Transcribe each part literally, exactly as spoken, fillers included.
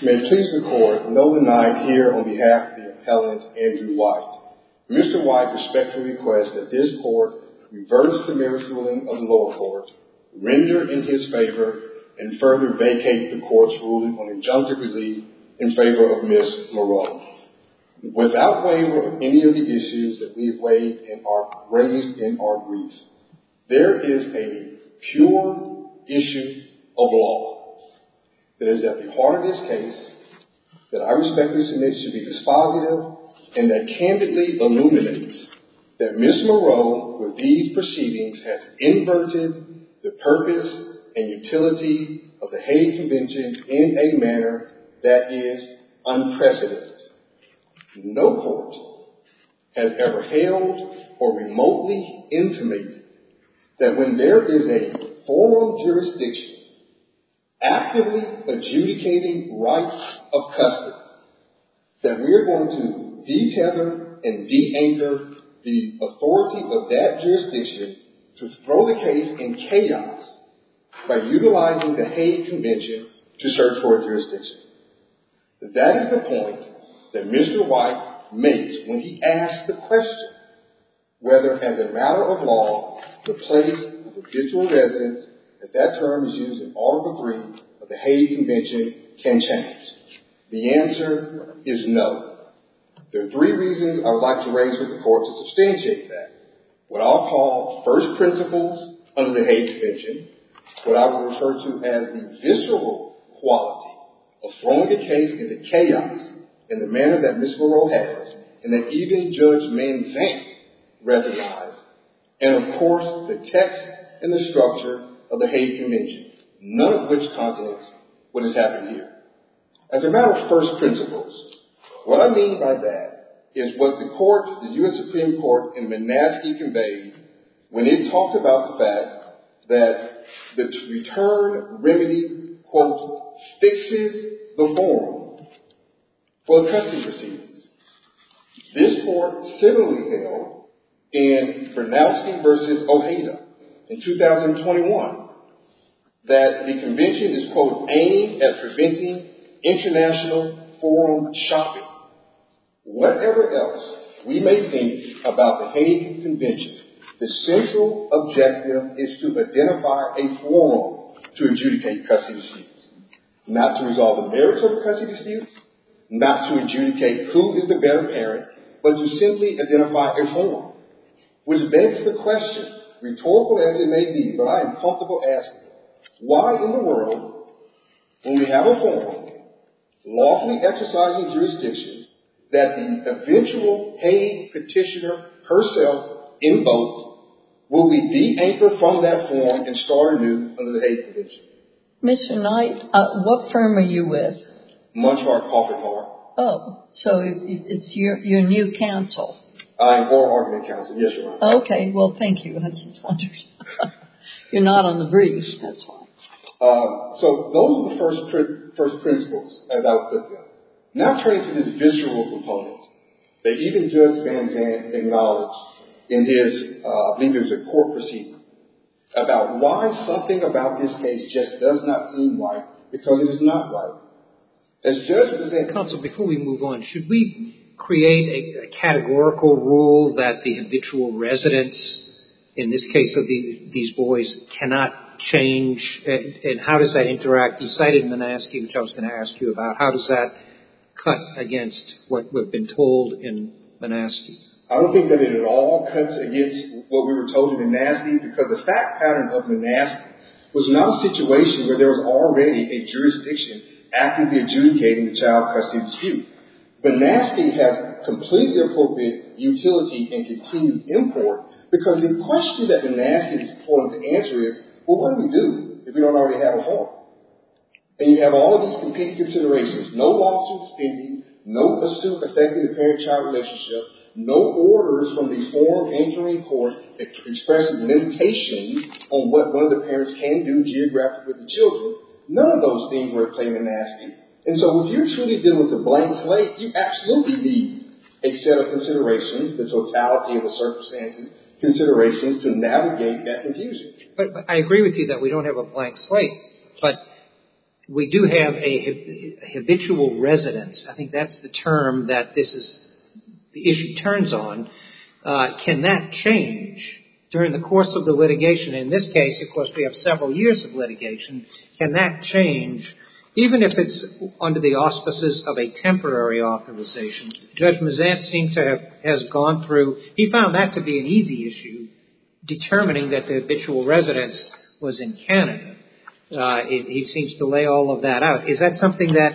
May it please the Court, Nolan Knight here on behalf of the appellant Andrew White. Mister White respectfully requests that this Court reverse the merits ruling of the lower court, render in his favor, and further vacate the Court's ruling on injunctive relief in favor of Miz Moreau. Without waiver of any of the issues that we have raised in our, raised in our brief, there is a pure issue of law that is at the heart of this case that I respectfully submit should be dispositive and that candidly illuminates that Miz Moreau, with these proceedings, has inverted the purpose and utility of the Hague Convention in a manner that is unprecedented. No court has ever held or remotely intimated that when there is a forum jurisdiction actively adjudicating rights of custody, that we are going to detether and de-anchor the authority of that jurisdiction to throw the case in chaos by utilizing the Hague Convention to search for a jurisdiction. That is the point that Mister White makes when he asks the question whether, as a matter of law, the place of habitual residence, as that term is used in Article three of the Hague Convention, can change. The answer is no. There are three reasons I would like to raise with the Court to substantiate that. What I'll call first principles under the Hague Convention, what I will refer to as the visceral quality of throwing a case into chaos in the manner that Miz Moreau has, and that even Judge Manzant recognized, and of course the text and the structure of the Hague Convention, none of which contradicts what has happened here. As a matter of first principles, what I mean by that is what the court, the U S Supreme Court in Manaske conveyed when it talked about the fact that the return remedy, quote, fixes the forum for the custody proceedings. This court similarly held in Bernowski versus Ojeda in two thousand twenty-one that the convention is, quote, aimed at preventing international forum shopping. Whatever else we may think about the Hague Convention, the central objective is to identify a forum to adjudicate custody disputes. Not to resolve the merits of the custody disputes, not to adjudicate who is the better parent, but to simply identify a forum. Which begs the question, rhetorical as it may be, but I am comfortable asking, why in the world, when we have a forum, lawfully exercising jurisdiction, that the eventual Hague petitioner herself invoked, will we de-anchor from that forum and start anew under the Hague Convention? Mister Knight, uh, what firm are you with? Munchhart, Coffin Hart. Oh, so it, it's your, your new counsel. I am oral argument counsel, yes, Your Honor. Okay, well, thank you. I just wondered. You're not on the brief, that's why. Uh, so those are the first pri- first principles, as I would put them. Now turning to this visceral component that even Judge Van Zandt acknowledged in his, uh, I believe it was a court proceeding, about why something about this case just does not seem right, because it is not right. As Judge Van Zandt... Counsel, before we move on, should we create a, a categorical rule that the habitual residence, in this case of the, these boys, cannot change, and, and how does that interact? You cited Manaske, which I was going to ask you about. How does that cut against what we've been told in Manaske? I don't think that it at all cuts against what we were told in Manaske, because the fact pattern of Manaske was not a situation where there was already a jurisdiction actively adjudicating the child custody dispute. Manaske has completely appropriate utility and continued import, because the question that Manaske is important to answer is, well, what do we do if we don't already have a forum? And you have all of these competing considerations. No lawsuits pending, no suit affecting the parent-child relationship, no orders from the forum anchoring court that expresses limitations on what one of the parents can do geographically with the children. None of those things were at play in Manaske. And so if you're truly dealing with a blank slate, you absolutely need a set of considerations, the totality of the circumstances, considerations to navigate that confusion. But, but I agree with you that we don't have a blank slate. But we do have a habitual residence. I think that's the term that this is, the issue turns on. Uh, can that change during the course of the litigation? In this case, of course, we have several years of litigation. Can that change, even if it's under the auspices of a temporary authorization? Judge Mazant seems to have, has gone through, he found that to be an easy issue, determining that the habitual residence was in Canada. Uh, it, he seems to lay all of that out. Is that something that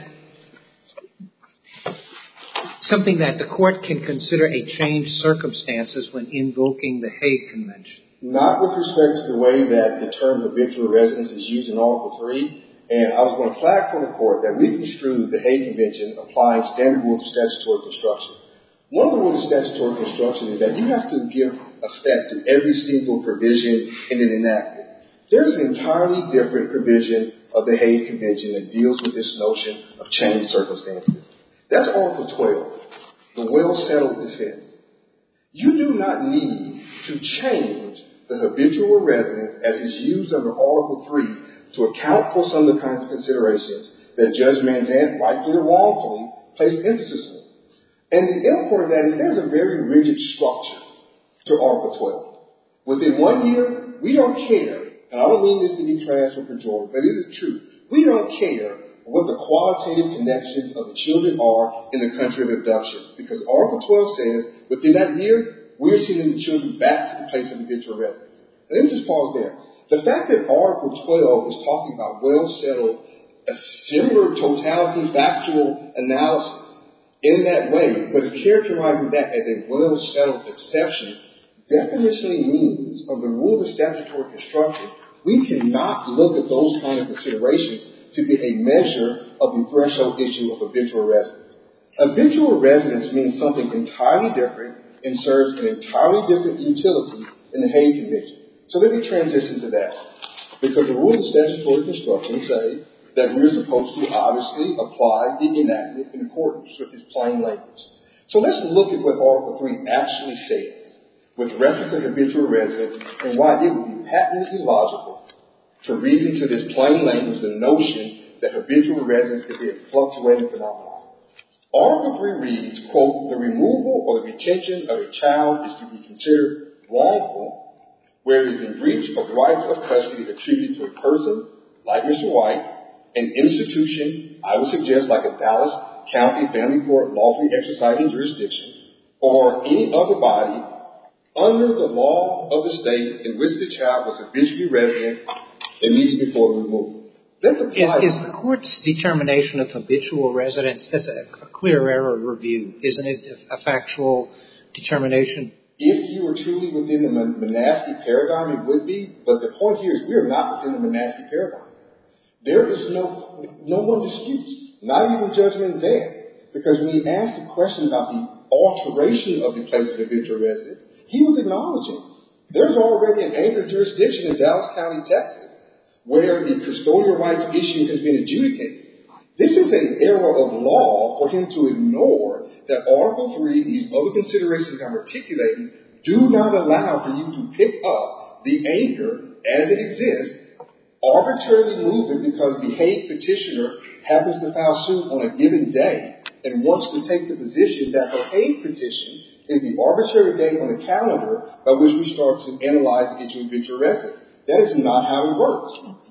something that the court can consider a changed circumstances when invoking the Hague Convention? Not with respect to the way that the term habitual residence is used in Article three. And I was going to flag for the court that we construed the Hague Convention applying standard rules of statutory construction. One of the rules of statutory construction is that you have to give effect to every single provision in an enactment. There's an entirely different provision of the Hague Convention that deals with this notion of changed circumstances. That's Article twelve, the well-settled defense. You do not need to change the habitual residence as is used under Article three to account for some of the kinds of considerations that Judge Manzant, rightfully or wrongfully, placed emphasis on. And the import of that is there's a very rigid structure to Article twelve. Within one year, we don't care. And I don't mean this to be crass or pejorative, but it is true. We don't care what the qualitative connections of the children are in the country of abduction, because Article twelve says within that year, we're sending the children back to the place of habitual residence. And let me just pause there. The fact that Article twelve is talking about well-settled, a similar totality factual analysis in that way, but is characterizing that as a well-settled exception, definitionally means, of the rule of statutory construction, we cannot look at those kind of considerations to be a measure of the threshold issue of habitual residence. Habitual residence means something entirely different and serves an entirely different utility in the Hague Convention. So let me transition to that. Because the rules of statutory construction say that we're supposed to obviously apply the enactment in accordance with its plain language. So let's look at what Article three actually says with reference to habitual residence and why it would be patently illogical to read into this plain language the notion that habitual residence could be a fluctuating phenomenon. Article three reads, quote, the removal or the retention of a child is to be considered wrongful where it is in breach of rights of custody attributed to a person, like Mister White, an institution, I would suggest like a Dallas County Family Court lawfully exercising jurisdiction, or any other body under the law of the state in which the child was habitually resident immediately before the removal. That's a is, is the court's determination of habitual residence, that's a, a clear error review, isn't it, a factual determination? If you were truly within the monastic paradigm, it would be, but the point here is we are not within the monastic paradigm. There is no, no one disputes, not even Judge Manzant, because when he asked the question about the alteration of the place of habitual residence, he was acknowledging there's already an anchored jurisdiction in Dallas County, Texas, where the custodial rights issue has been adjudicated. This is an error of law for him to ignore that Article three, these other considerations I'm articulating, do not allow for you to pick up the anchor as it exists, arbitrarily move it because the Hague petitioner happens to file suit on a given day and wants to take the position that her Hague petition is the arbitrary date on the calendar by which we start to analyze the issue of habitual residence. That is not how it works.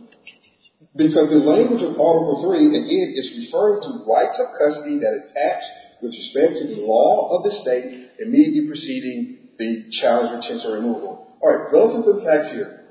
Because the language of Article three, again, is referring to rights of custody that attach with respect to the law of the state immediately preceding the child's retention or removal. All right, relative to the facts here.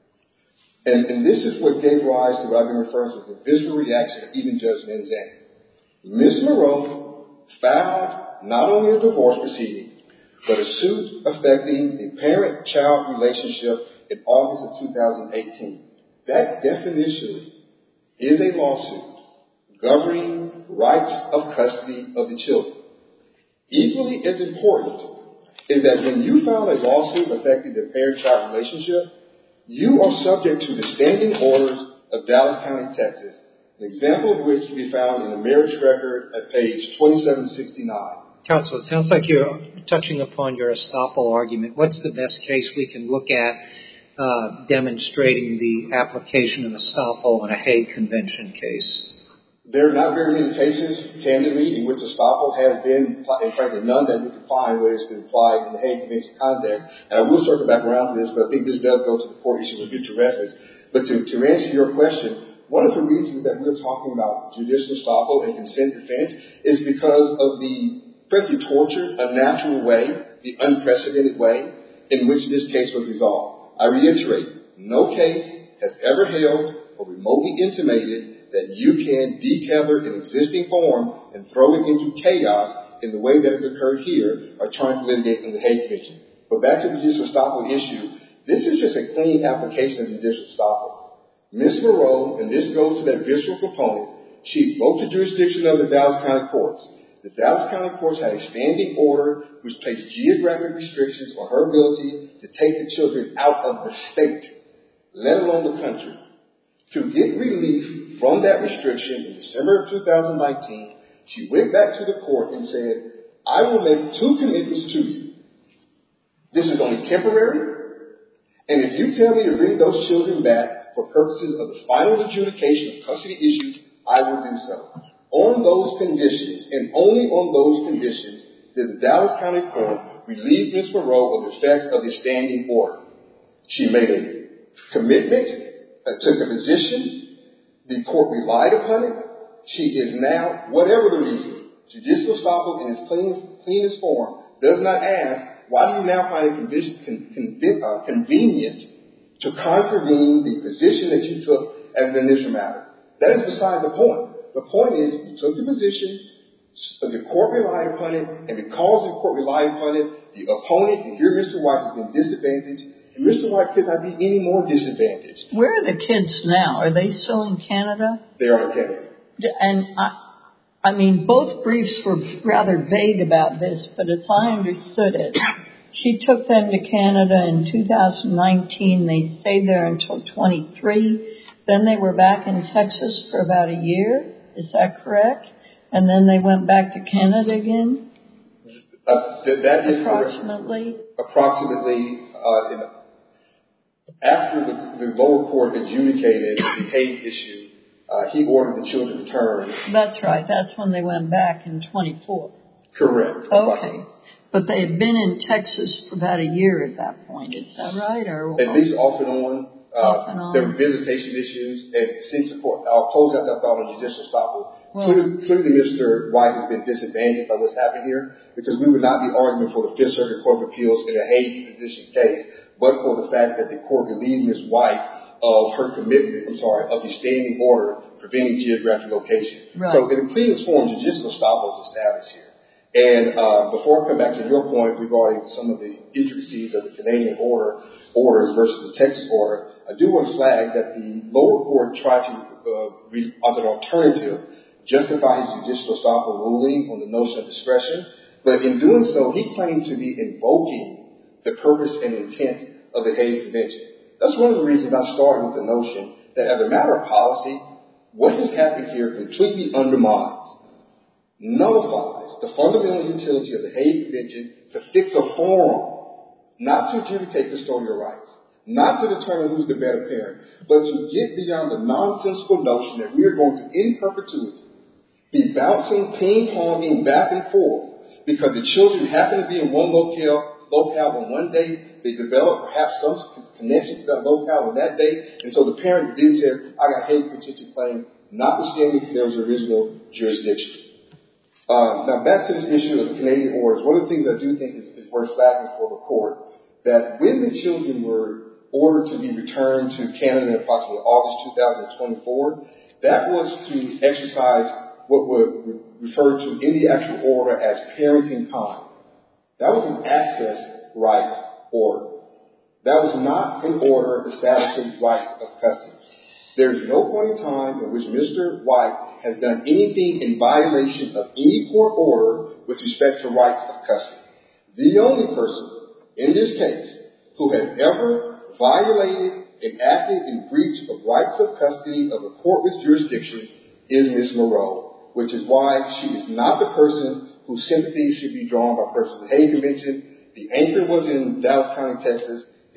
And, and this is what gave rise to what I've been referring to as the visceral reaction of even Judge Manzant. Miz Moreau filed not only a divorce proceeding, but a suit affecting the parent-child relationship in August of two thousand eighteen. That definition is a lawsuit governing rights of custody of the children. Equally as important is that when you file a lawsuit affecting the parent-child relationship, you are subject to the standing orders of Dallas County, Texas, an example of which can be found in the marriage record at page twenty-seven sixty-nine. Counsel, it sounds like you're touching upon your estoppel argument. What's the best case we can look at uh, demonstrating the application of estoppel in a Hague Convention case? There are not very many cases, candidly, in which estoppel has been, and frankly, none that we can find where it's been applied in the Hague Convention context. And I will circle back around to this, but I think this does go to the core issue of future residents. But to, to answer your question, one of the reasons that we're talking about judicial estoppel and consent defense is because of the, frankly, tortured, unnatural way, the unprecedented way in which this case was resolved. I reiterate, no case has ever held or remotely intimated that you can detether an existing form and throw it into chaos in the way that has occurred here or trying to litigate in the Hague Convention. But back to the judicial estoppel issue, this is just a clean application of judicial estoppel. Miz Moreau, and this goes to that visceral component, she invoked the jurisdiction of the Dallas County Courts. The Dallas County Courts had a standing order which placed geographic restrictions on her ability to take the children out of the state, let alone the country. To get relief from that restriction in December of two thousand nineteen, she went back to the court and said, I will make two commitments to you. This is only temporary, and if you tell me to bring those children back for purposes of the final adjudication of custody issues, I will do so. On those conditions, and only on those conditions, did the Dallas County Court relieve Miz Moreau of the effects of the standing order. She made a commitment, uh, took a position, the court relied upon it. She is now, whatever the reason, judicial estoppel in its clean, cleanest form does not ask, why do you now find it conv- con- con- uh, convenient to contravene the position that you took as an initial matter? That is beside the point. The point is, you took the position, the court relied upon it, and because the court relied upon it, the opponent, and here Mister White has been disadvantaged, and Mister White could not be any more disadvantaged. Where are the kids now? Are they still in Canada? They are in Canada. And I, I mean, both briefs were rather vague about this, but as I understood it, she took them to Canada in two thousand nineteen. They stayed there until twenty-three. Then they were back in Texas for about a year. Is that correct? And then they went back to Canada again? Uh, th- that is Approximately? Correct. Approximately. Uh, in, after the, the lower court adjudicated the Hague issue, uh, he ordered the children returned. That's right. That's when they went back in twenty-four. Correct. Okay. But they had been in Texas for about a year at that point. Is that right? Or at least off and on. Uh, off and on. There were visitation issues, and since the court, I'll close out that thought on judicial estoppel. Well, clearly, clearly, Mister White has been disadvantaged by what's happened here, because we would not be arguing for the Fifth Circuit Court of Appeals in a Hague position case, but for the fact that the court relieved Miz White of her commitment, I'm sorry, of the standing order preventing geographic location. Right. So in the cleanest form, judicial estoppel is established here. And uh, before I come back to your point regarding some of the intricacies of the Canadian order orders versus the Texas order, I do want to flag that the lower court tried to, uh, re- as an alternative, justify his judicial estoppel ruling on the notion of discretion. But in doing so, he claimed to be invoking the purpose and intent of the Hague Convention. That's one of the reasons I started with the notion that as a matter of policy, what has happened here completely undermines, nullifies the fundamental utility of the Hague Convention to fix a forum, not to adjudicate custodial rights, not to determine who's the better parent, but to get beyond the nonsensical notion that we are going to, in perpetuity, be bouncing, ping-ponging back and forth because the children happen to be in one locale, locale on one day, they develop perhaps some connection to that locale on that day, and so the parent then says, I got a Hague Convention claim, notwithstanding there was original jurisdiction. Uh, now, back to this issue of the Canadian orders, one of the things I do think is, is worth flagging for the court, that when the children were ordered to be returned to Canada in approximately August two thousand twenty-four, that was to exercise what were referred to in the actual order as parenting time. That was an access right order. That was not an order establishing rights of custody. There is no point in time in which Mister White has done anything in violation of any court order with respect to rights of custody. The only person in this case who has ever violated and acted in breach of rights of custody of a court with jurisdiction is Miz Moreau, which is why she is not the person whose sympathy should be drawn by purpose of the Hague Convention. The anchor was in Dallas County, Texas. The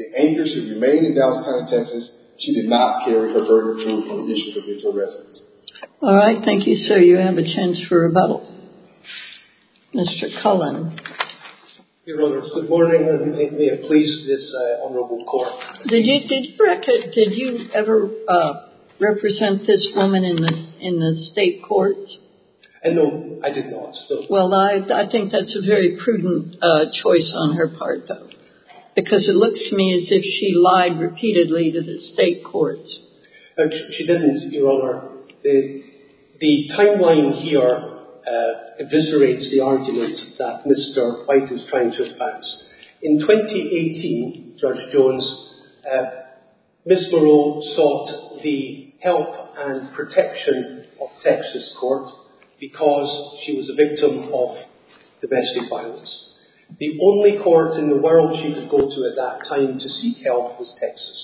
The anchor should remain in Dallas County, Texas. She did not carry her burden of proof on the issue of habitual residence. All right. Thank you, sir. You have a chance for rebuttal. Mister Cullen. Your Honours, good morning, and may it please this uh, honourable court. Did you did you record, did you ever uh, represent this woman in the in the state courts? And no, I did not. No. Well, I I think that's a very prudent uh, choice on her part, though, because it looks to me as if she lied repeatedly to the state courts. Uh, she didn't, Your Honour. The the timeline here Uh, eviscerates the argument that Mister White is trying to advance. In twenty eighteen, Judge Jones, uh, Miz Moreau sought the help and protection of Texas court because she was a victim of domestic violence. The only court in the world she could go to at that time to seek help was Texas.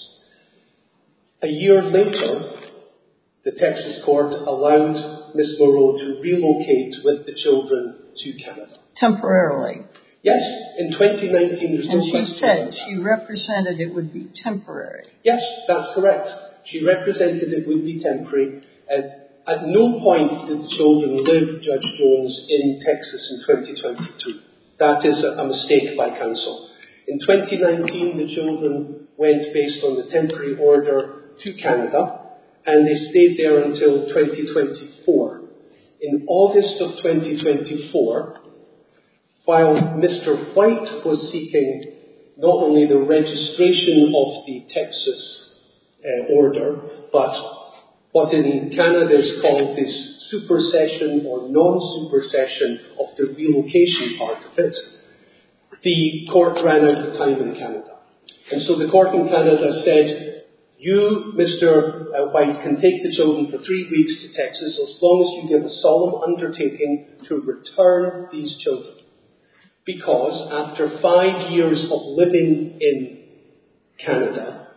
A year later, the Texas court allowed Miz Moreau to relocate with the children to Canada. Temporarily. Yes, in twenty nineteen. There's and no she said she represented it would be temporary. Yes, that's correct. She represented it would be temporary. Uh, at no point did the children live, Judge Jones, in Texas in twenty twenty-two. That is a, a mistake by counsel. In twenty nineteen, the children went based on the temporary order to Canada, and they stayed there until twenty twenty-four. In August of twenty twenty-four, while Mister White was seeking not only the registration of the Texas uh, order, but what in Canada is called this supersession or non-supersession of the relocation part of it, the court ran out of time in Canada. And so the court in Canada said, you, Mister White, can take the children for three weeks to Texas as long as you give a solemn undertaking to return these children. Because after five years of living in Canada,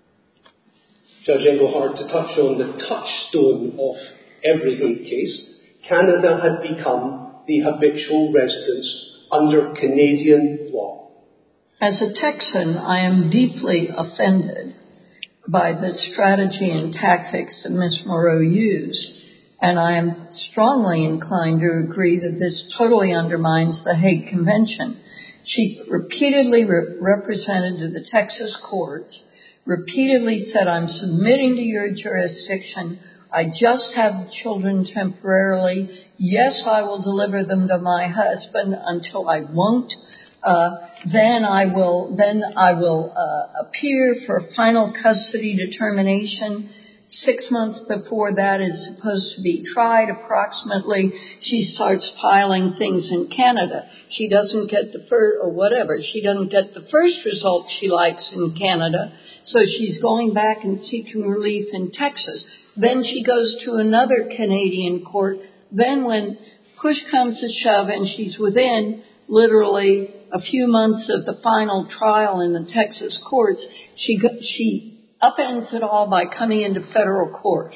Judge Engelhardt, to touch on the touchstone of every hate case, Canada had become the habitual residence under Canadian law. As a Texan, I am deeply offended by the strategy and tactics that Miz Moreau used, and I am strongly inclined to agree that this totally undermines the Hague Convention. She repeatedly re- represented to the Texas courts, repeatedly said, I'm submitting to your jurisdiction, I just have the children temporarily, yes, I will deliver them to my husband until I won't. Uh, then I will, then I will, uh, appear for final custody determination. Six months before that is supposed to be tried approximately, she starts filing things in Canada. She doesn't get the first, or whatever, she doesn't get the first result she likes in Canada, so she's going back and seeking relief in Texas. Then she goes to another Canadian court. Then when push comes to shove and she's within literally a few months of the final trial in the Texas courts, she she upends it all by coming into federal court.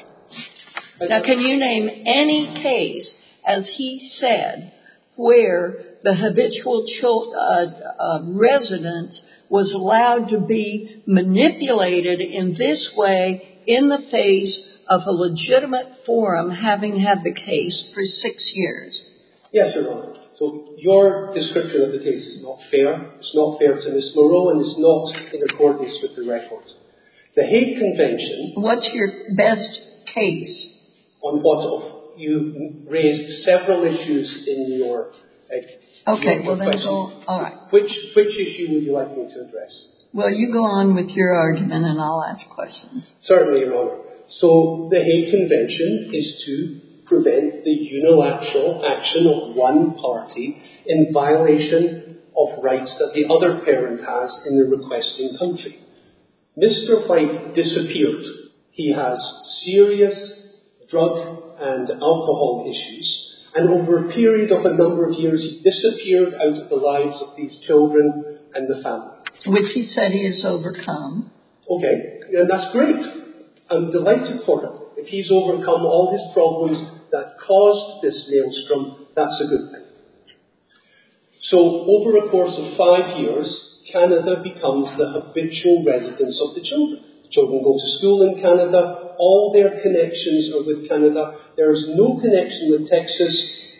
Now, can you name any case, as he said, where the habitual chil- uh, uh, resident was allowed to be manipulated in this way in the face of a legitimate forum having had the case for six years? Yes, Your Honor. So your description of the case is not fair. It's not fair to Miz Moreau, and it's not in accordance with the record. The Hague Convention... What's your best case? On what of? You raised several issues in your... Uh, okay, your well then question. go... All right. Which, which issue would you like me to address? Well, you go on with your argument, and I'll ask questions. Certainly, Your Honor. So the Hague Convention is to prevent the unilateral action of one party in violation of rights that the other parent has in the requesting country. Mister White disappeared. He has serious drug and alcohol issues, and over a period of a number of years he disappeared out of the lives of these children and the family. Which he said he has overcome. Okay, and that's great. I'm delighted for him. If he's overcome all his problems that caused this maelstrom, that's a good thing. So over a course of five years, Canada becomes the habitual residence of the children. The children go to school in Canada. All their connections are with Canada. There is no connection with Texas.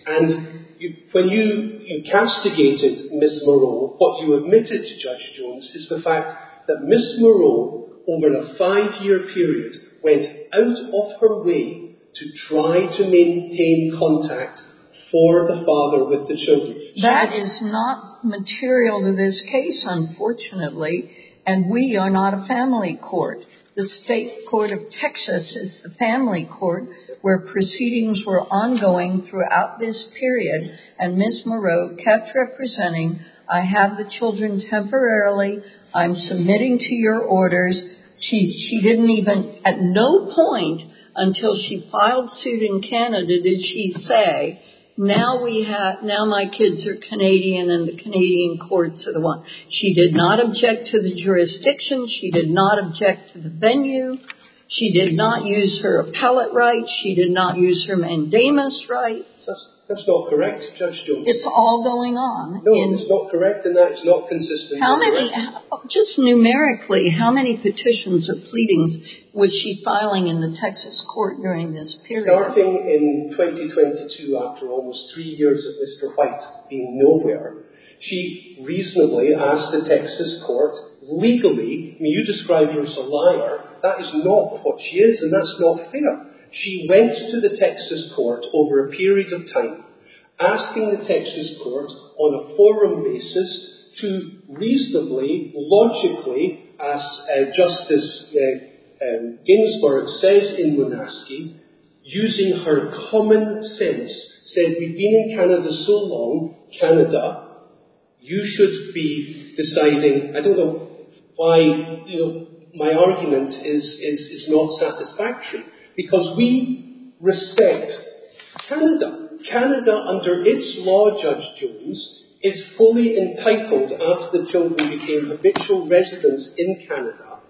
And you, when you, you castigated Miss Moreau, what you admitted to Judge Jones is the fact that Miss Moreau, over a five-year period, went out of her way to try to maintain contact for the father with the children. That is not material to this case, unfortunately, and we are not a family court. The State Court of Texas is the family court where proceedings were ongoing throughout this period, and Miz Moreau kept representing, I have the children temporarily, I'm submitting to your orders. She, she didn't even, at no point until she filed suit in Canada did she say, now we have, now my kids are Canadian and the Canadian courts are the one. She did not object to the jurisdiction. She did not object to the venue. She did not use her appellate right. She did not use her mandamus right. That's, that's not correct, Judge Jones. It's all going on. No, in, it's not correct, and that is not consistent. How many, just numerically, how many petitions or pleadings was she filing in the Texas court during this period? Starting in twenty twenty-two, after almost three years of Mister White being nowhere, she reasonably asked the Texas court, legally, I mean, you described her as a liar. That is not what she is, and that's not fair. She went to the Texas court over a period of time, asking the Texas court on a forum basis to reasonably, logically, as uh, Justice uh, um, Ginsburg says in Monaskey, using her common sense, said, we've been in Canada so long, Canada, you should be deciding, I don't know why, you know, my argument is, is, is not satisfactory, because we respect Canada. Canada, under its law, Judge Jones, is fully entitled, after the children became habitual residents in Canada,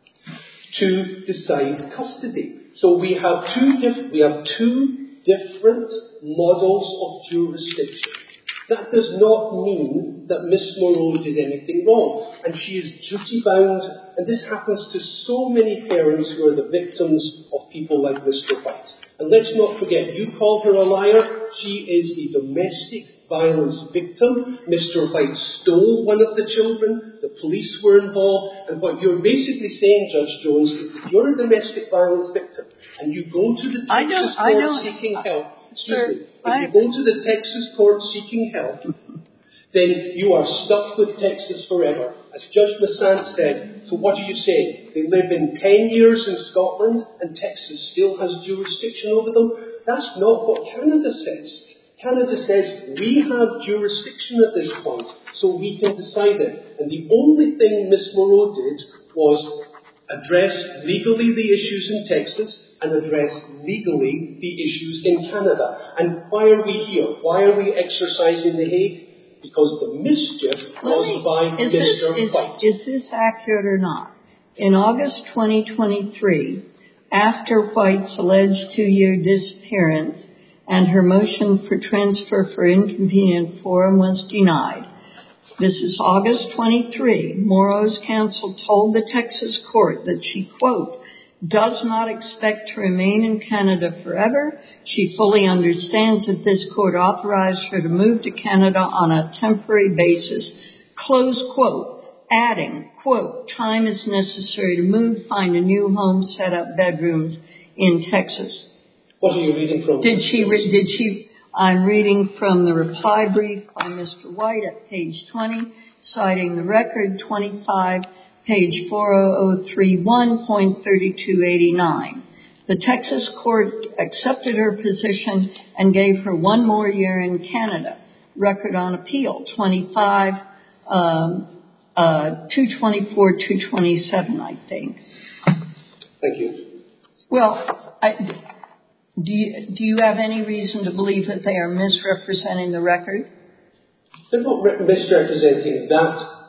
to decide custody. So we have two, diff- we have two different models of jurisdiction. That does not mean that Miss Moreau did anything wrong, and she is duty-bound, and this happens to so many parents who are the victims of people like Mister White. And let's not forget, you call her a liar, she is a domestic violence victim. Mister White stole one of the children, the police were involved, and what you're basically saying, Judge Jones, is if you're a domestic violence victim, and you go to the Texas court seeking help, Sir, if you go to the Texas court seeking help, then you are stuck with Texas forever. As Judge Massant said, so what do you say? They live in ten years in Scotland and Texas still has jurisdiction over them? That's not what Canada says. Canada says, we have jurisdiction at this point, so we can decide it. And the only thing Miss Moreau did was address legally the issues in Texas and address legally the issues in Canada. And why are we here? Why are we exercising the Hague? Because the mischief caused by is Mister This, is, White. is this accurate or not? In August twenty twenty-three, after White's alleged two-year disappearance and her motion for transfer for inconvenient forum was denied, this is August twenty-three, Moreau's counsel told the Texas court that she, quote, does not expect to remain in Canada forever. She fully understands that this court authorized her to move to Canada on a temporary basis, close quote, adding, quote, time is necessary to move, find a new home, set up bedrooms in Texas. What are you reading from? Did she, re- did she, I'm reading from the reply brief by Mister White at page twenty, citing the record twenty-five, page four oh oh three one point three two eight nine. The Texas court accepted her position and gave her one more year in Canada. Record on appeal, twenty-five, um, uh, two twenty-four, two twenty-seven, I think. Thank you. Well, I, do you, do you have any reason to believe that they are misrepresenting the record? They're not re- misrepresenting that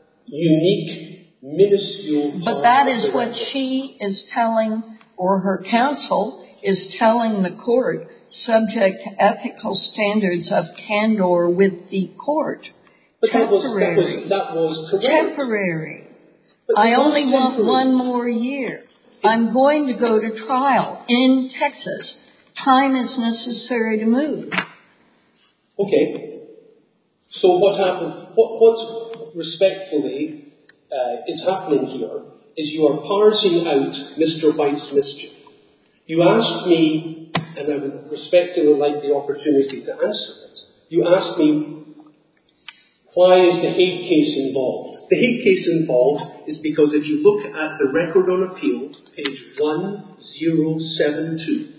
unique, minuscule... But that is what she is telling, or her counsel is telling the court, subject to ethical standards of candor with the court. But that was, that Temporary. was, that was correct. Temporary. But I it was only want temporary. one more year. I'm going to go to trial in Texas. Time is necessary to move. Okay. So what happened? What, what respectfully uh, is happening here is you are parsing out Mister White's mischief. You asked me, and I would respectfully like the opportunity to answer it. You asked me, why is the Hague case involved? The Hague case involved is because if you look at the record on appeal, page one thousand seventy-two,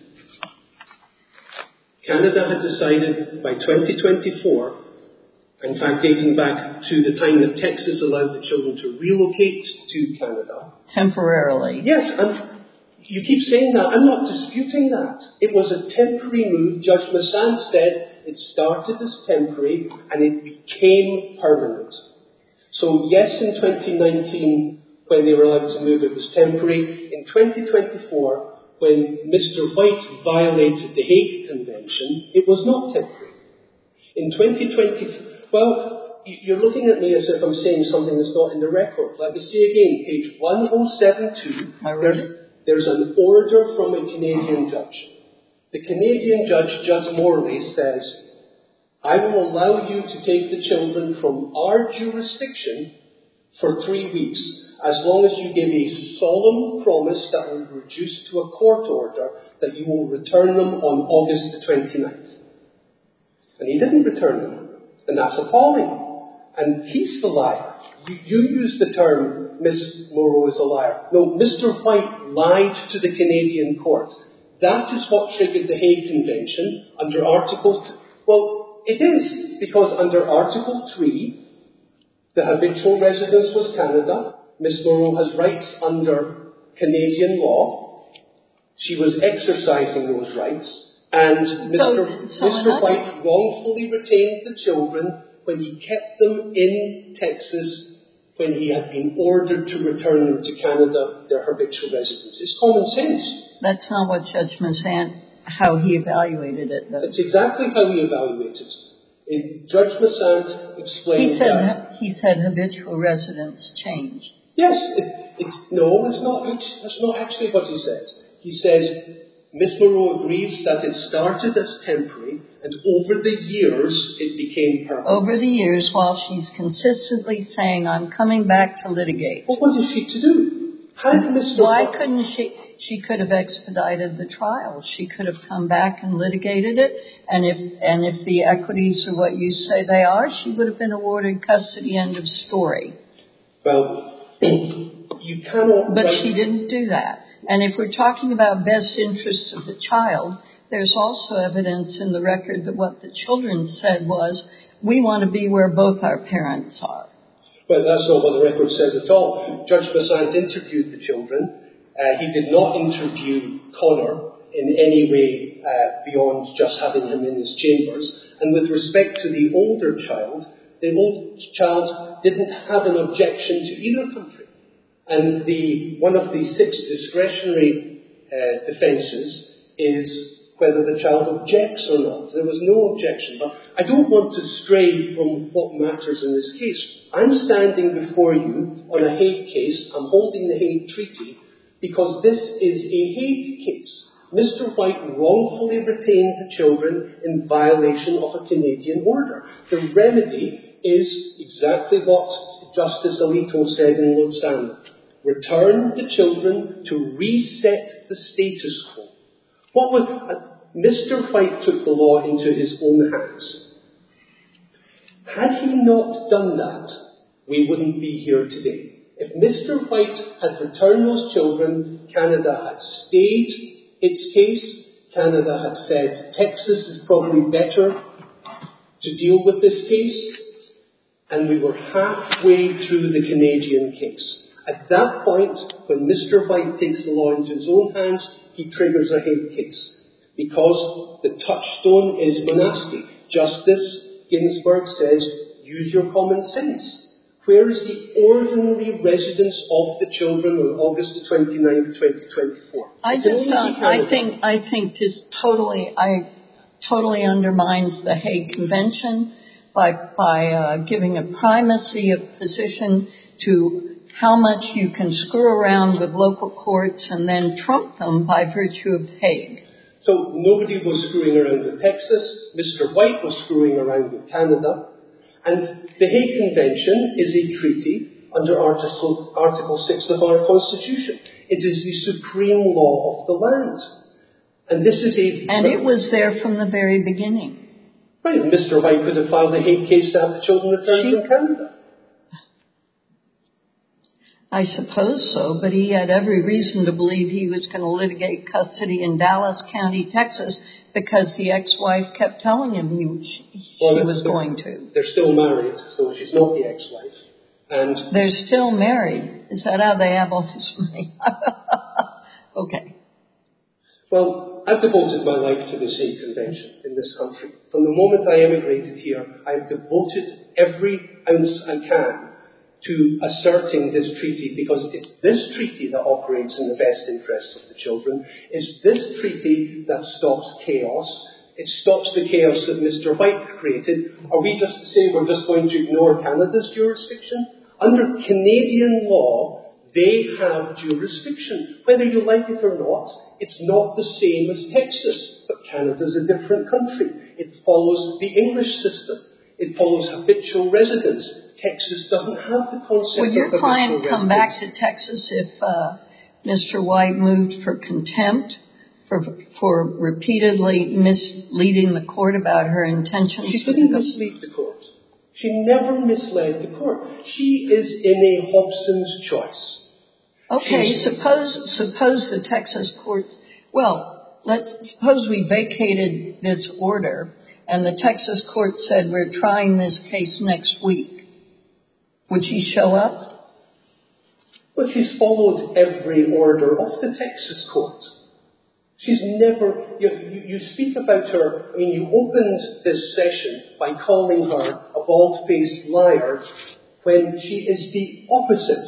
Canada had decided by twenty twenty-four, in fact dating back to the time that Texas allowed the children to relocate to Canada. Temporarily. Yes, and you keep saying that. I'm not disputing that. It was a temporary move. Judge Massant said it started as temporary and it became permanent. So yes, in twenty nineteen, when they were allowed to move, it was temporary. In twenty twenty-four, when Mister White violated the Hague Convention, it was not temporary. In twenty twenty, well, you're looking at me as if I'm saying something that's not in the record. Let me say again, page one thousand seventy-two, there's, there's an order from a Canadian judge. The Canadian judge, Judge Morley, says, I will allow you to take the children from our jurisdiction for three weeks, as long as you give a solemn promise that will reduce to a court order that you will return them on August the twenty-ninth. And he didn't return them. And that's appalling. And he's the liar. You, you use the term, Miss Moreau is a liar. No, Mister White lied to the Canadian court. That is what triggered the Hague Convention under Article... Th- well, it is, because under Article three, the habitual residence was Canada. Miss Moreau has rights under Canadian law. She was exercising those rights. And Mister So, so Mister White wrongfully retained the children when he kept them in Texas when he had been ordered to return them to Canada, their habitual residence. It's common sense. That's not what Judge Massant, how he evaluated it, though. That's exactly how he evaluated it. Judge Massant explained He said, that... he said habitual residence changed. Yes, it, it's, no, it's not, that's not actually what he says. He says, Miss Moreau agrees that it started as temporary, and over the years it became permanent. Over the years, while she's consistently saying, I'm coming back to litigate. Well, what is she to do? Had Mister Why White, couldn't she? She could have expedited the trial. She could have come back and litigated it. And if and if the equities are what you say they are, she would have been awarded custody. End of story. well, you cannot... But write- she didn't do that. And if we're talking about best interest of the child, there's also evidence in the record that what the children said was, we want to be where both our parents are. But that's not what the record says at all. Judge Massant interviewed the children. Uh, he did not interview Connor in any way uh, beyond just having him in his chambers. And with respect to the older child, the old child didn't have an objection to either country. And the one of the six discretionary uh, defences is whether the child objects or not. There was no objection. But I don't want to stray from what matters in this case. I'm standing before you on a Hague case. I'm holding the Hague Treaty because this is a Hague case. Mister White wrongfully retained the children in violation of a Canadian order. The remedy is exactly what Justice Alito said in Lausanne. Return the children to reset the status quo. What would... Uh, Mister White took the law into his own hands. Had he not done that, we wouldn't be here today. If Mister White had returned those children, Canada had stayed its case. Canada had said Texas is probably better to deal with this case. And we were halfway through the Canadian case. At that point, when Mister White takes the law into his own hands, he triggers a Hague case. Because the touchstone is monastic. Justice Ginsburg says, use your common sense. Where is the ordinary residence of the children on August the twenty-ninth, twenty twenty-four? I just found, I think, I think this totally, I totally undermines the Hague Convention. by by uh, giving a primacy of position to how much you can screw around with local courts and then trump them by virtue of Hague. So nobody was screwing around with Texas. Mister White was screwing around with Canada. And the Hague Convention is a treaty under Article, Article six of our Constitution. It is the supreme law of the land. And this is a... And it was there from the very beginning. Right, Mister White could have filed a Hague case to have the children returned She, from Canada. I suppose so, but he had every reason to believe he was going to litigate custody in Dallas County, Texas, because the ex-wife kept telling him he, she, well, she was going to. They're still married, so she's not the ex-wife. And they're still married. Is that how they have all this money? Okay. Well, I've devoted my life to this Hague Convention in this country. From the moment I emigrated here, I've devoted every ounce I can to asserting this treaty, because it's this treaty that operates in the best interests of the children. It's this treaty that stops chaos. It stops the chaos that Mister White created. Are we just to say we're just going to ignore Canada's jurisdiction? Under Canadian law, they have jurisdiction. Whether you like it or not, it's not the same as Texas, but Canada's a different country. It follows the English system. It follows habitual residence. Texas doesn't have the concept Would your of habitual client come back residence. to Texas if uh, Mister White moved for contempt for for repeatedly misleading the court about her intentions? She didn't mislead the court. She never misled the court. She is in a Hobson's choice. Okay, She's, suppose suppose the Texas court. Well, let's suppose we vacated this order and the Texas court said we're trying this case next week. Would she show up? Well, she's followed every order of the Texas court. She's never, you, you, you speak about her, I mean, you opened this session by calling her a bald-faced liar when she is the opposite.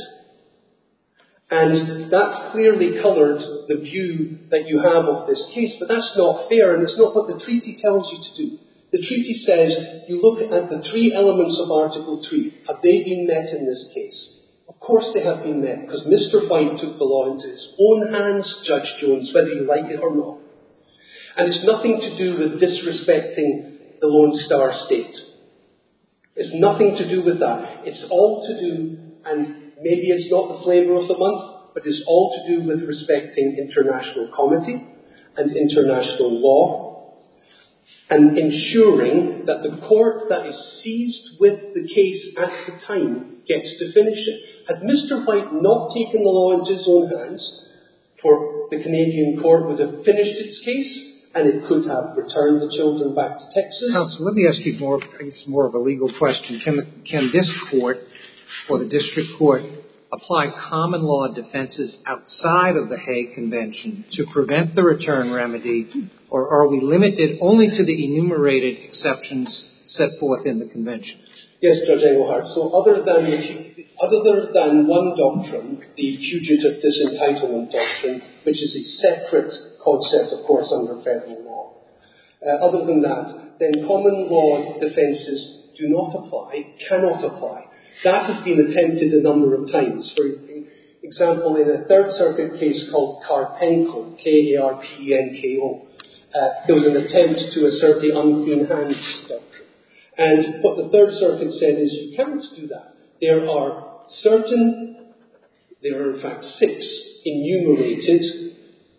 And that's clearly coloured the view that you have of this case, but that's not fair, and it's not what the treaty tells you to do. The treaty says you look at the three elements of Article three. Have they been met in this case? Of course they have been met, because Mister White took the law into his own hands, Judge Jones, whether you like it or not. And it's nothing to do with disrespecting the Lone Star State. It's nothing to do with that. It's all to do, and maybe it's not the flavour of the month, but it's all to do with respecting international comity and international law, and ensuring that the court that is seized with the case at the time gets to finish it. Had Mister White not taken the law into his own hands, for the Canadian court would have finished its case, and it could have returned the children back to Texas. Counsel, let me ask you more, I guess more of a legal question. Can, the, can this court, or the district court, apply common law defenses outside of the Hague Convention to prevent the return remedy, or are we limited only to the enumerated exceptions set forth in the Convention? Yes, Judge Engelhardt. So other than, the, other than one doctrine, the fugitive disentitlement doctrine, which is a separate concept, of course, under federal law, uh, other than that, then common law defences do not apply, cannot apply. That has been attempted a number of times. For example, in a Third Circuit case called Karpenko, K A R P E N K O, uh, there was an attempt to assert the unclean hands doctrine. And what the Third Circuit said is you can't do that. There are certain, there are in fact six enumerated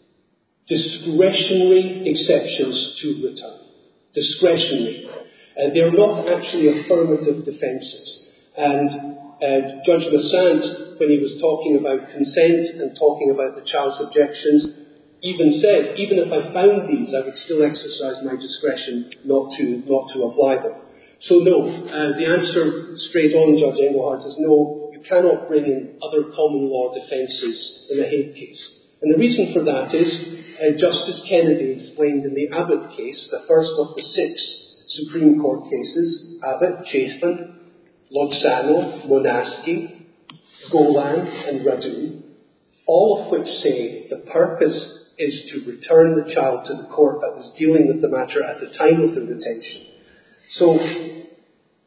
discretionary exceptions to return. Discretionary. Uh, they're not actually affirmative defences. And uh, Judge Massant, when he was talking about consent and talking about the child's objections, even said, even if I found these, I would still exercise my discretion not to not to apply them. So no, uh, the answer straight on, Judge Engelhardt, is no, you cannot bring in other common law defences in a Hague case. And the reason for that is, uh, Justice Kennedy explained in the Abbott case, the first of the six Supreme Court cases, Abbott, Chapin, Lozano, Monaski, Golan, and Radu, all of which say the purpose is to return the child to the court that was dealing with the matter at the time of the retention. So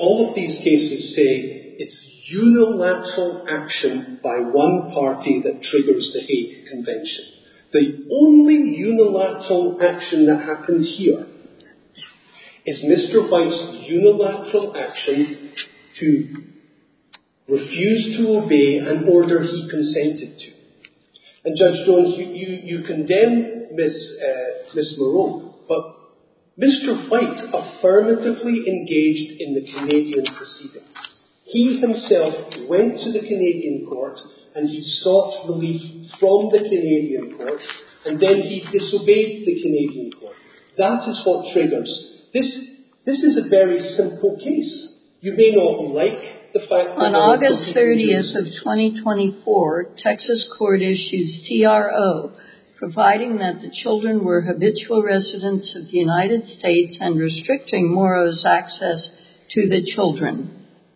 all of these cases say it's unilateral action by one party that triggers the Hague Convention. The only unilateral action that happened here is Mister White's unilateral action to refuse to obey an order he consented to. And Judge Jones, you, you, you condemn Miss Uh, Miss Moreau, but Mister White affirmatively engaged in the Canadian proceedings. He himself went to the Canadian court and he sought relief from the Canadian court, and then he disobeyed the Canadian court. That is what triggers. This, this is a very simple case. You may not like the fact that... On August thirtieth of twenty twenty-four, Texas court issues T R O, providing that the children were habitual residents of the United States and restricting Moreau's access to the children.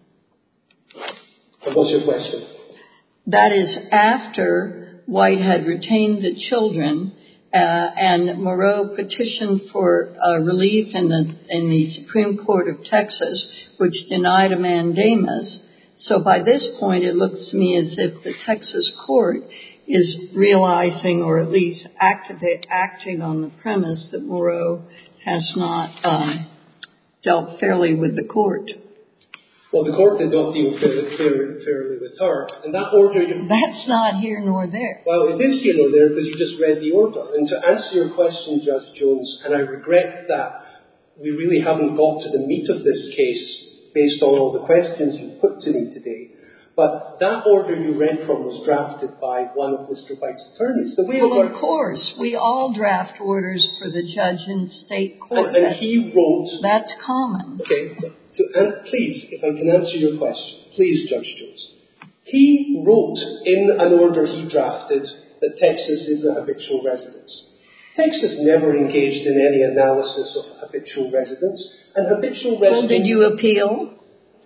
And what's your question? That is after White had retained the children uh, and Moreau petitioned for uh, relief in the, in the Supreme Court of Texas, which denied a mandamus. So by this point, it looks to me as if the Texas court is realizing, or at least activate, acting on the premise that Moreau has not um, dealt fairly with the court. Well, the court did not deal fairly, fairly, fairly with her, and that order... You, That's not here nor there. Well, it is here nor there because you just read the order. And to answer your question, Judge Jones, and I regret that we really haven't got to the meat of this case based on all the questions you've put to me today, but that order you read from was drafted by one of Mister White's attorneys. The way well, of worked, course. We all draft orders for the judge in state court. And, and he wrote... That's common. Okay. So, and please, if I can answer your question, please, Judge Jones. He wrote in an order he drafted that Texas is a habitual residence. Texas never engaged in any analysis of habitual residence, and habitual residence... Well, did you appeal?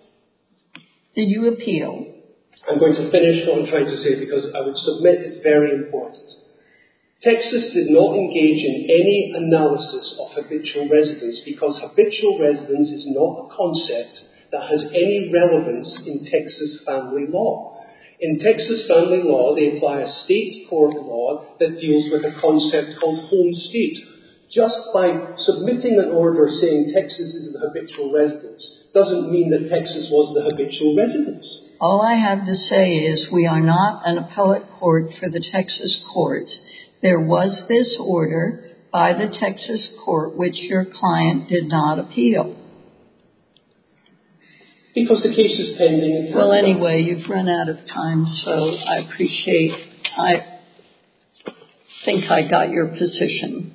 Did you appeal? I'm going to finish what I'm trying to say because I would submit it's very important. Texas did not engage in any analysis of habitual residence because habitual residence is not a concept that has any relevance in Texas family law. In Texas family law, they apply a state court law that deals with a concept called home state. Just by submitting an order saying Texas is the habitual residence doesn't mean that Texas was the habitual residence. All I have to say is we are not an appellate court for the Texas courts. There was this order by the Texas court which your client did not appeal. Because the case is pending. In well, anyway, you've run out of time, so I appreciate, I think I got your position.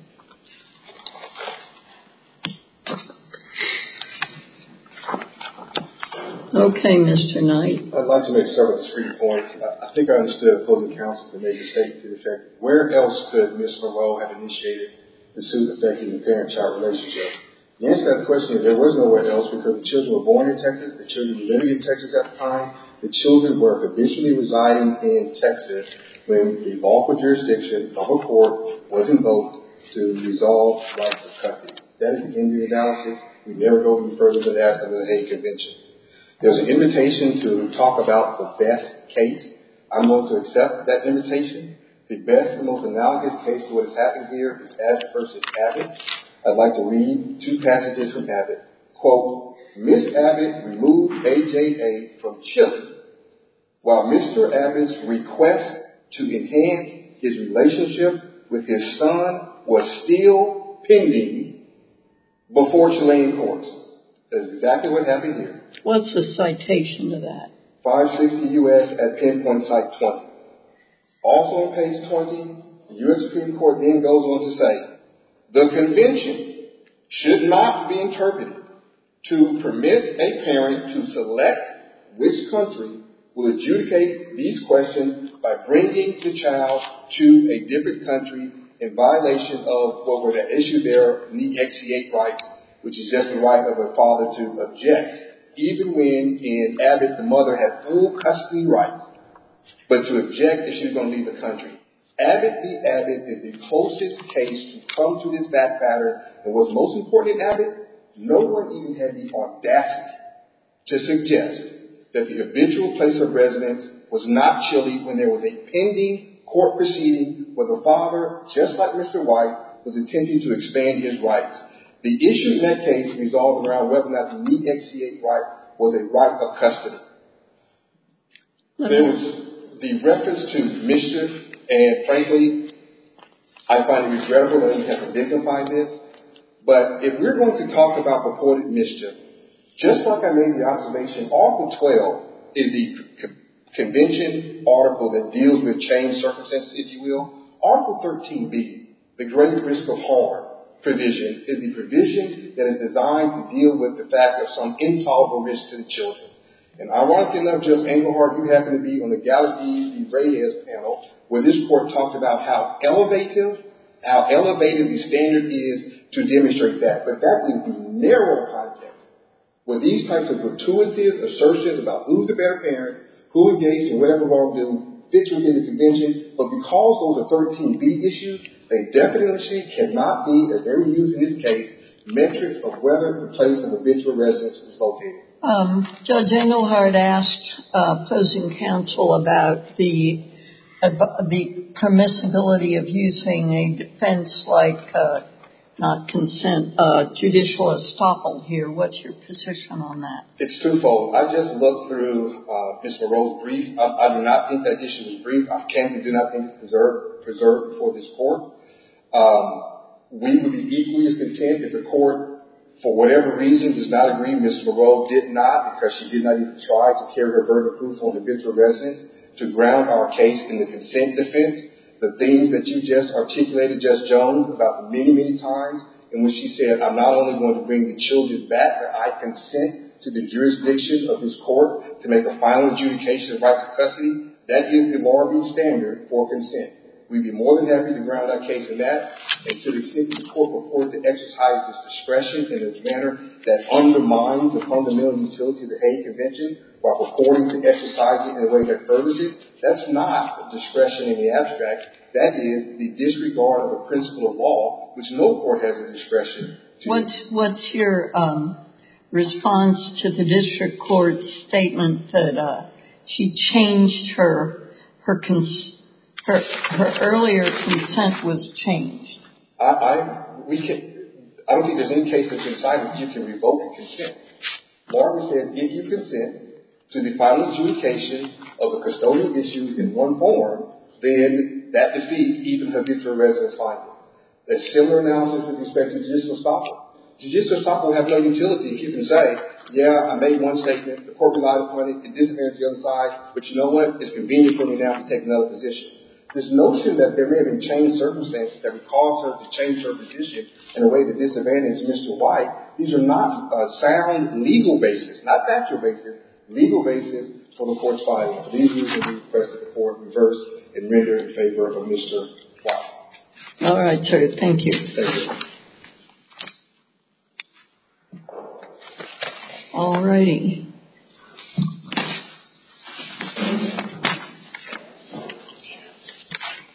Okay, Mister Knight. I'd like to make several discrete points. I think I understood opposing counsel to make a statement to the effect, where else could Miz Moreau have initiated the suit affecting the parent-child relationship? The answer to that question is there was nowhere else because the children were born in Texas, the children were living in Texas at the time, the children were habitually residing in Texas when the lawful jurisdiction of a court was invoked to resolve rights of custody. That is the end of the analysis. We never go any further than that under the Hague Convention. There's an invitation to talk about the best case. I'm going to accept that invitation. The best and most analogous case to what is happening here is Abbott versus Abbott. I'd like to read two passages from Abbott. Quote, Miss Abbott removed A J A from Chile while Mister Abbott's request to enhance his relationship with his son was still pending before Chilean courts. That's exactly what happened here. What's the citation to that? five sixty U S at pinpoint site twenty. Also on page twenty, the U S Supreme Court then goes on to say, the convention should not be interpreted to permit a parent to select which country will adjudicate these questions by bringing the child to a different country in violation of what were the issue there, the exeate rights, which is just the right of a father to object. Even when in Abbott, the mother had full custody rights, but to object if she was going to leave the country. Abbott v. Abbott is the closest case to come to this fact pattern. And what's most important in Abbott, no one even had the audacity to suggest that the habitual place of residence was not Chile when there was a pending court proceeding where the father, just like Mister White, was attempting to expand his rights. The issue in that case resolved around whether or not the meet X C eight right was a right of custody. There was the reference to mischief, and frankly, I find it regrettable that we have to dignify this. But if we're going to talk about purported mischief, just like I made the observation, Article twelve is the co- convention article that deals with changed circumstances, if you will. Article thirteen B, the great risk of harm provision, is the provision that is designed to deal with the fact of some intolerable risk to the children. And ironically enough, Judge Engelhardt, you happen to be on the Gallagher v. Reyes panel, where this court talked about how elevative, how elevated the standard is to demonstrate that. But that is the narrow context, where these types of gratuitous assertions about who's the better parent, who engaged in whatever wrongdoing, fits within the convention. But because those are thirteen B issues, they definitely cannot be, as they were used in this case, metrics of whether the place of habitual residence was located. Um, Judge Engelhardt asked uh, opposing counsel about the uh, the permissibility of using a defense like uh, not consent, uh, judicial estoppel here. What's your position on that? It's twofold. I just looked through uh, Miz Moreau's brief. I, I do not think that issue was brief. I candidly do not think it's preserved, preserved before this court. Um, we would be equally as content if the court, for whatever reason, does not agree. Miz Moreau did not, because she did not even try to carry her burden of proof on habitual residence, to ground our case in the consent defense. The things that you just articulated, Judge Jones, about the many, many times in which she said, I'm not only going to bring the children back, but I consent to the jurisdiction of this court to make a final adjudication of rights of custody. That is the Lorby standard for consent. We'd be more than happy to ground our case in that, and to the extent that the court purported to exercise its discretion in a manner that undermines the fundamental utility of the Hague Convention while purporting to exercise it in a way that furthers it, that's not discretion in the abstract. That is the disregard of a principle of law, which no court has the discretion to. What's, what's your um, response to the district court's statement that uh, she changed her her cons- Her, her earlier consent was changed? I, I, we can, I don't think there's any case that's inside that you can revoke a consent. Lorby said if you consent to the final adjudication of a custodial issue in one form, then that defeats even habitual residence finding. There's similar analysis with respect to judicial estoppel. Judicial estoppel will have no utility if you can say, yeah, I made one statement, the court relied upon it, it disadvantages the other side, but you know what? It's convenient for me now to take another position. This notion that there may have been changed circumstances that would cause her to change her position in a way that disadvantages Mister White, these are not uh, sound legal basis, not factual basis, legal basis for the court's finding. For these reasons, we request that the court reverse and render in favor of Mister White. All right, sir. Thank you. Thank you. All righty.